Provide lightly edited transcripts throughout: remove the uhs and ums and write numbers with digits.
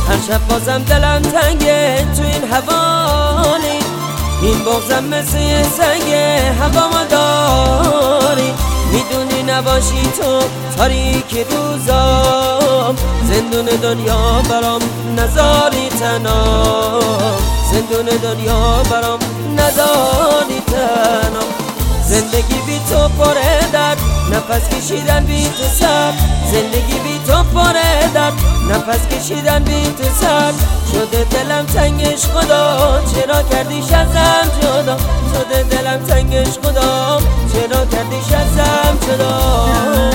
هر شب بازم دلم تنگه تو این حوالی، این بغضم مثل سنگه هوا داری. میدونی نباشی تو تاریک روزام، زندون دنیا برام نذاری تنام، زندون دنیا برام نذاری تنام. زندگی بی تو پره درد، نفس کشیدن بی تو سر. زندگی بی تو پره درد، نفس کشیدن بی تو سر. شده دلم تنگش خدا، چرا کردیش ازم جدا؟ شده دلم تنگش خدا، چرا کردیش ازم جدا؟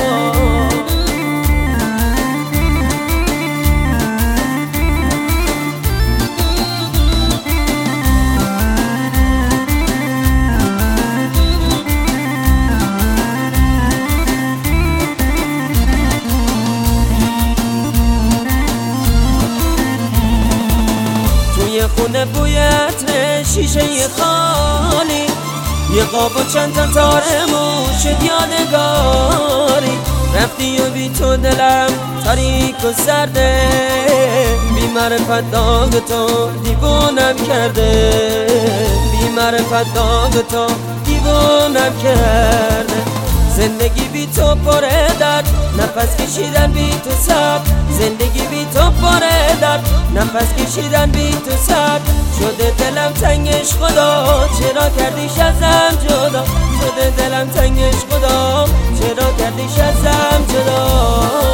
توی خونه بوی عطر شیشه خالی، یه قاب و چند تا تار مو شد یادگاری. رفتی و بی تو دلم تاریک و سرده، بی معرفت داغ تو دیوونم کرده، بی معرفت داغ تو دیوونم کرده. زندگی بی تو پره درد، نفس کشیدن بی تو سر. زندگی بی تو پره درد، نفس کشیدن بی تو سر. شده دلم تنگش خدا، چرا کردیش ازم جدا؟ شده دلم تنگش خدا، چرا کردیش ازم جدا؟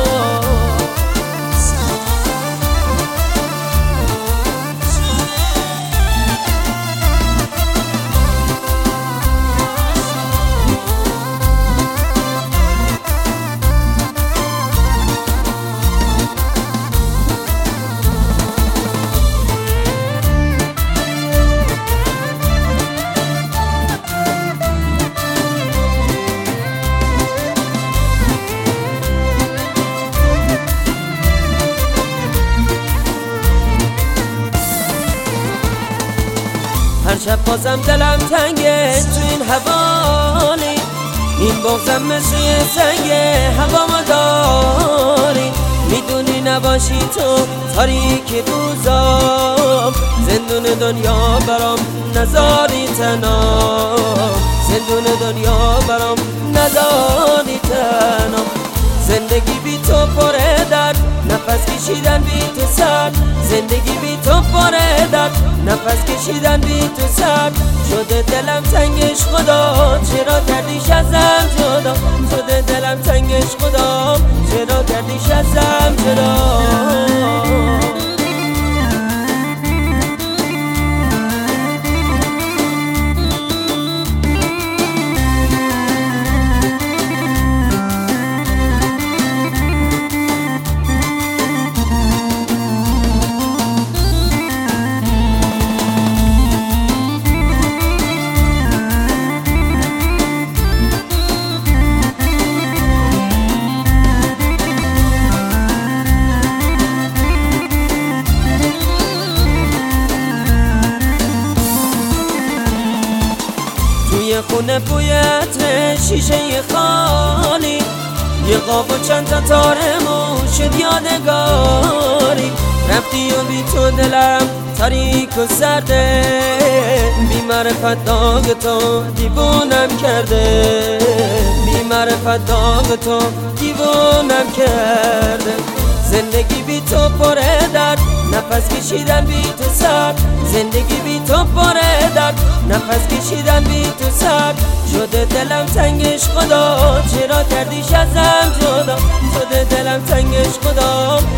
هر شب بازم دلم تنگه تو این حوالی، این بغضم مثل سنگه هوا داری. میدونی نباشی تو تاریک روزام، زندون دنیا برام نذاری تنام، زندون دنیا برام نذاری تنام. زندگی بی تو پره درد، نفس کشیدن بی تو سر. زندگی بی تو پره درد، نفس کشیدن بی تو سر. شده دلم تنگش خدا، چرا کردیش ازم جدا؟ شده دلم تنگش خدا، چرا کردیش ازم جدا؟ توی خونه بوی عطر شیشه خالی، یه قاب و چند تا تار مو شد یادگاری. رفتی و بی تو دلم تاریک و سرده، بی معرفت داغ تو دیوونم کرده، بی معرفت داغ تو دیوونم کرده. زندگی بی تو پره درد، نفس کشیدن بی تو سر. زندگی بی تو پره درد، نفس کشیدن بی تو سر. شده دلم تنگش خدا، چرا کردیش ازم جدا؟ شده دلم تنگش خدا،